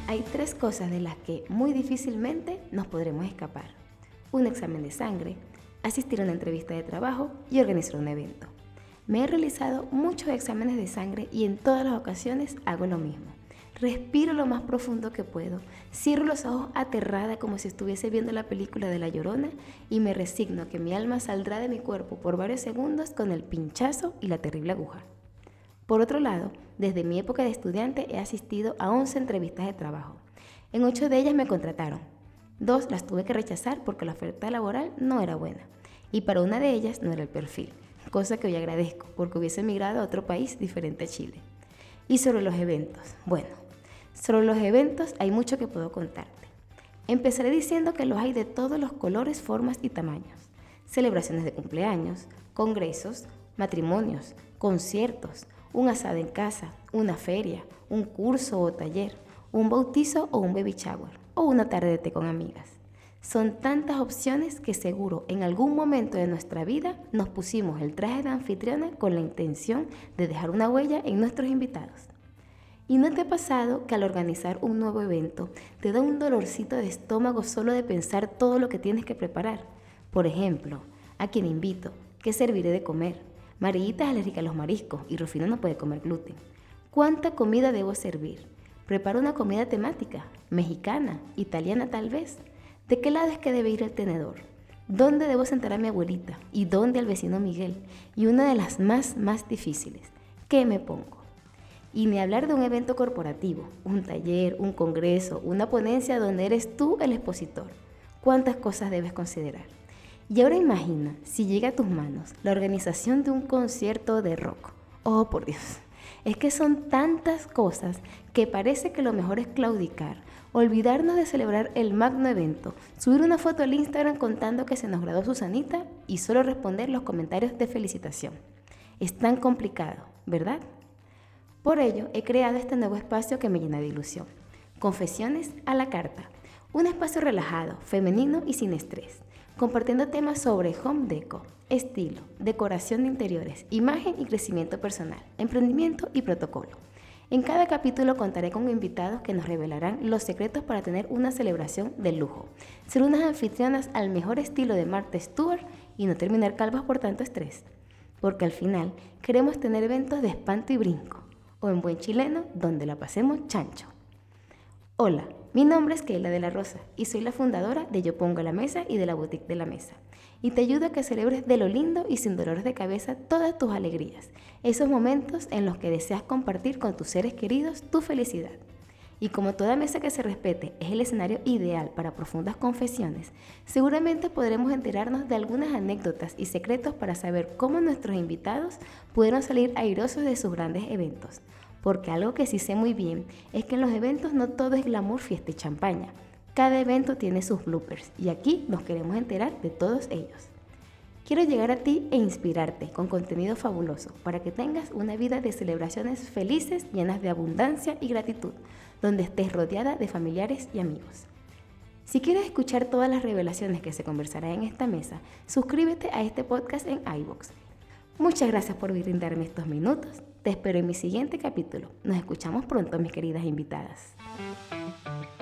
Hay 3 cosas de las que muy difícilmente nos podremos escapar: un examen de sangre, asistir a una entrevista de trabajo y organizar un evento. Me he realizado muchos exámenes de sangre y en todas las ocasiones hago lo mismo. Respiro lo más profundo que puedo, cierro los ojos aterrada como si estuviese viendo la película de La Llorona y me resigno a que mi alma saldrá de mi cuerpo por varios segundos con el pinchazo y la terrible aguja. Por otro lado, desde mi época de estudiante he asistido a 11 entrevistas de trabajo. En 8 de ellas me contrataron. 2 las tuve que rechazar porque la oferta laboral no era buena. Y para una de ellas no era el perfil, cosa que hoy agradezco porque hubiese emigrado a otro país diferente a Chile. Y sobre los eventos, sobre los eventos hay mucho que puedo contarte. Empezaré diciendo que los hay de todos los colores, formas y tamaños. Celebraciones de cumpleaños, congresos, matrimonios, conciertos, un asado en casa, una feria, un curso o taller, un bautizo o un baby shower, o una tarde de té con amigas. Son tantas opciones que seguro en algún momento de nuestra vida nos pusimos el traje de anfitriona con la intención de dejar una huella en nuestros invitados. ¿Y no te ha pasado que al organizar un nuevo evento te da un dolorcito de estómago solo de pensar todo lo que tienes que preparar? Por ejemplo, ¿a quién invito? ¿Qué serviré de comer? Marillita es alérgica a los mariscos y Rufino no puede comer gluten. ¿Cuánta comida debo servir? ¿Preparo una comida temática? ¿Mexicana? ¿Italiana tal vez? ¿De qué lado es que debe ir el tenedor? ¿Dónde debo sentar a mi abuelita? ¿Y dónde al vecino Miguel? Y una de las más difíciles, ¿qué me pongo? Y ni hablar de un evento corporativo, un taller, un congreso, una ponencia donde eres tú el expositor. ¿Cuántas cosas debes considerar? Y ahora imagina, si llega a tus manos, la organización de un concierto de rock. Oh, por Dios, es que son tantas cosas que parece que lo mejor es claudicar, olvidarnos de celebrar el magno evento, subir una foto al Instagram contando que se nos graduó Susanita y solo responder los comentarios de felicitación. Es tan complicado, ¿verdad? Por ello, he creado este nuevo espacio que me llena de ilusión. Confesiones a la carta. Un espacio relajado, femenino y sin estrés, compartiendo temas sobre home deco, estilo, decoración de interiores, imagen y crecimiento personal, emprendimiento y protocolo. En cada capítulo contaré con invitados que nos revelarán los secretos para tener una celebración de lujo, ser unas anfitrionas al mejor estilo de Martha Stewart y no terminar calvas por tanto estrés. Porque al final queremos tener eventos de espanto y brinco, o en buen chileno, donde la pasemos chancho. Hola, mi nombre es Keila de la Rosa y soy la fundadora de Yo Pongo la Mesa y de la Boutique de la Mesa. Y te ayudo a que celebres de lo lindo y sin dolores de cabeza todas tus alegrías, esos momentos en los que deseas compartir con tus seres queridos tu felicidad. Y como toda mesa que se respete es el escenario ideal para profundas confesiones, seguramente podremos enterarnos de algunas anécdotas y secretos para saber cómo nuestros invitados pudieron salir airosos de sus grandes eventos. Porque algo que sí sé muy bien es que en los eventos no todo es glamour, fiesta y champaña. Cada evento tiene sus bloopers y aquí nos queremos enterar de todos ellos. Quiero llegar a ti e inspirarte con contenido fabuloso para que tengas una vida de celebraciones felices, llenas de abundancia y gratitud, donde estés rodeada de familiares y amigos. Si quieres escuchar todas las revelaciones que se conversarán en esta mesa, suscríbete a este podcast en iVoox. Muchas gracias por brindarme estos minutos. Te espero en mi siguiente capítulo. Nos escuchamos pronto, mis queridas invitadas.